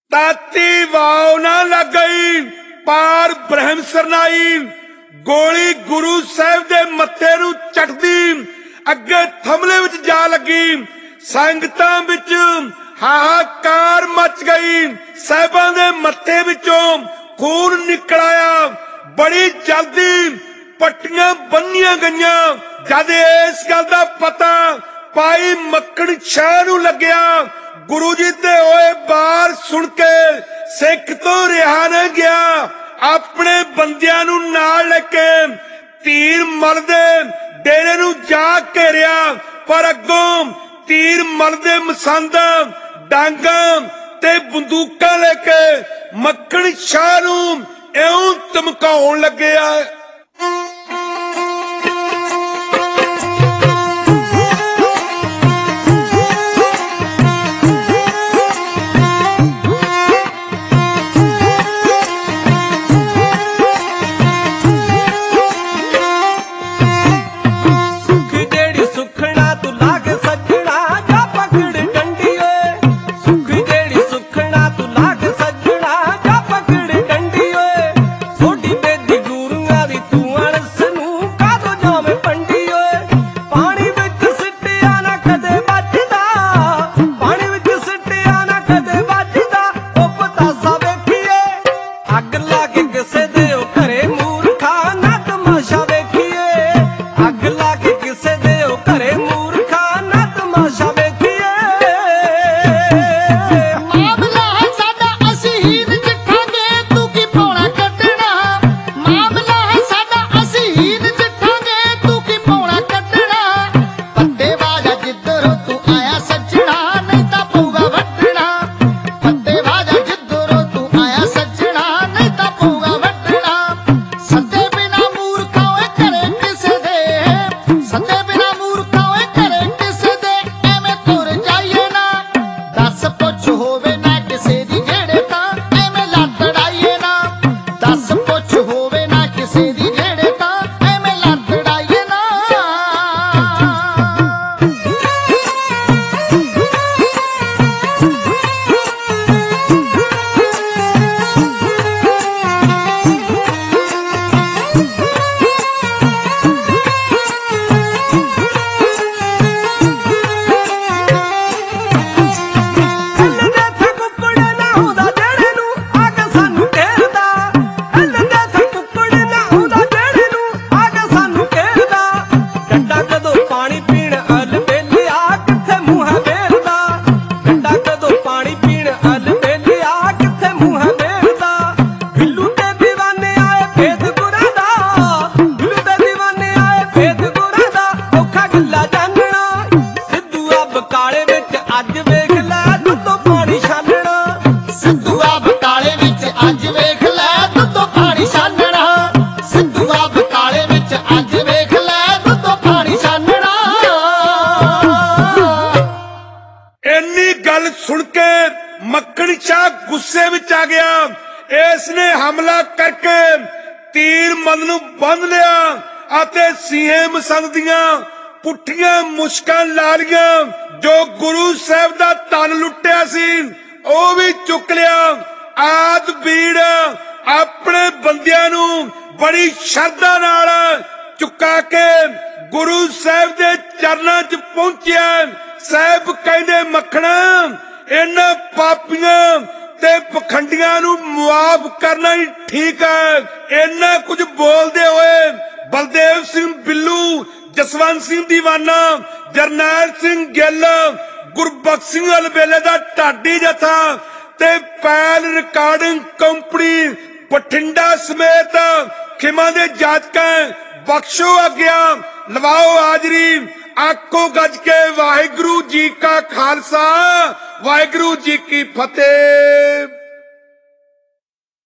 ताती वाव ना लग गई पार ब्रह्म सरनाई। गोली गुरु साहब दे मत्थे नूं चटदी अगे थमले विच जा लगी। संगतां विच हाहाकार मच गई। साहिबां दे मत्थे विचों खून निकल आया। बड़ी जल्दी पट्टियां बन्नियां गईयां। जद इस गल दा पता पाई मक्खण शाह नूं लग्या, गुरु जी ते होए बार सुन के सिख तो रिहा न गया। अपने बंदियां नूं नाल लेके तीर मल दे डेरे नूं जा घेरिया, पर अगों तीर मल दे मसंद डांगा ते बंदूकां लेके मक्खण शाह नूं इउं धमकाउण लगे आ। सुन के मक्खण शाह गुस्से विच आ गया। इसने हमला करके तीर मल नूं बंध लिया अते सीहे मसंद दियां पुठियां मुश्कां ला लिया। जो गुरु साहब दा तन लुटिया सी ओ भी चुक लिया। आद बीड़ अपने बंदियां नूं बड़ी श्रद्धा नाल चुका के गुरु साहब दे चरनां च पहुंचिया। साहब कहंदे मक्खणा इन्हां पापियां ते पखंडियां नूं मुआफ करना ही ठीक है। इन्ना कुछ बोलदे होए बलदेव सिंह बिल्लू, जसवंत सिंह दीवाना, जरनैल सिंह गिल, गुरबख्श सिंह अलबेले दा ढाडी जथा ते पैल रिकॉर्डिंग कंपनी बठिंडा समेत खिमा दे जातकां बख्शो आग्या, लवाओ हाजरी, आखो गज के वाहिगुरु जी का खालसा वाहिगुरु जी की फतेह।